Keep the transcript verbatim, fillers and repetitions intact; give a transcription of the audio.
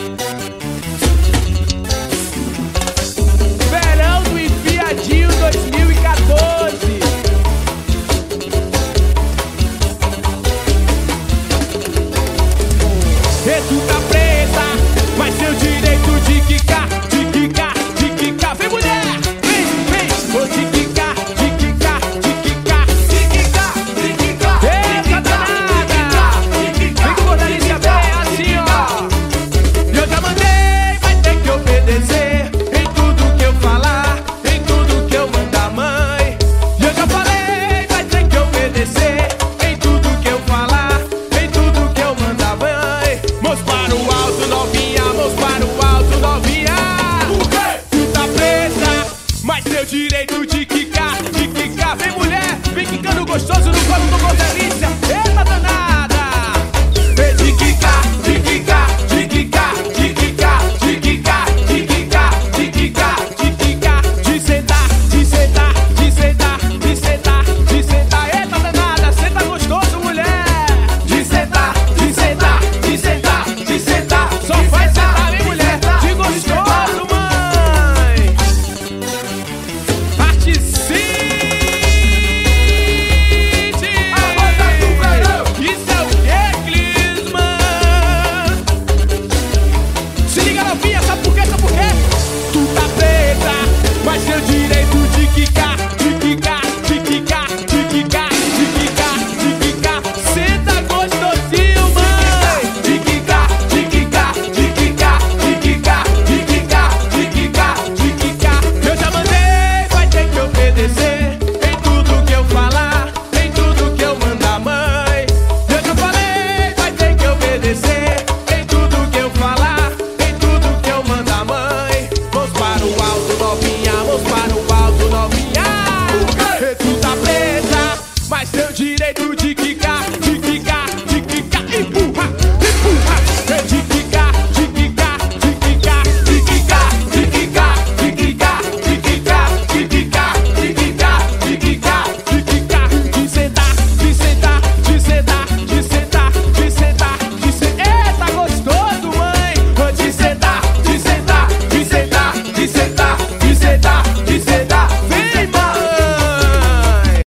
Verão do Enfiadinho dois mil e quatorze. E tu tá presa, mas seu direito de quicar, de quicar, de quicar. Vem, mulher, vem, vem. Vou de quicar, de quicar, de quicar, de quicar, de quicar. Eita danada, vem que Bordarícia bem assim, ó. Eu já mandei, vai ter que obedecer em tudo que eu falar, em tudo que eu mandar, mãe. Eu já falei, vai ter que obedecer em tudo que eu falar, em tudo que eu mandar, mãe. Mãos para o alto, novinha, mãos para o alto, novinha. Tu tá presa, mas teu direito de quicar, de quicar. Vem, mulher, vem quicando gostoso no corpo do Bordarícia. Eita danada. Vem de quicar, de quicar, de quicar, de quicar, de quicar, de quicar, de quicar, de quicar, de sentar, de sentar, de sentar, de sentar, de sentar. Eita danada, senta gostoso, mulher. De sentar, de sentar, de sentar, de sentar. Só faz sentar, hein, mulher? De gostoso, mãe. Participe. Isso é o que, Clisman? Se liga, novinha, sabe por quê? Sabe por quê? Tu tá presa, mas seu direito de quicar, de quicar, de quicar, de quicar, de quicar, de quicar. Senta gostosinho, mãe. De quicar, de quicar, de quicar, de quicar, de quicar, de quicar, de quicar. Eu já mandei, vai ter que obedecer em tudo que eu falar, em tudo que eu mandar, mãe. Eu já falei, vai ter que obedecer em tudo que eu falar, em tudo que eu mandar, mãe. Mãos para o alto, novinha, mãos para o alto, novinha. E tu tá presa, mas teu direito de quicar.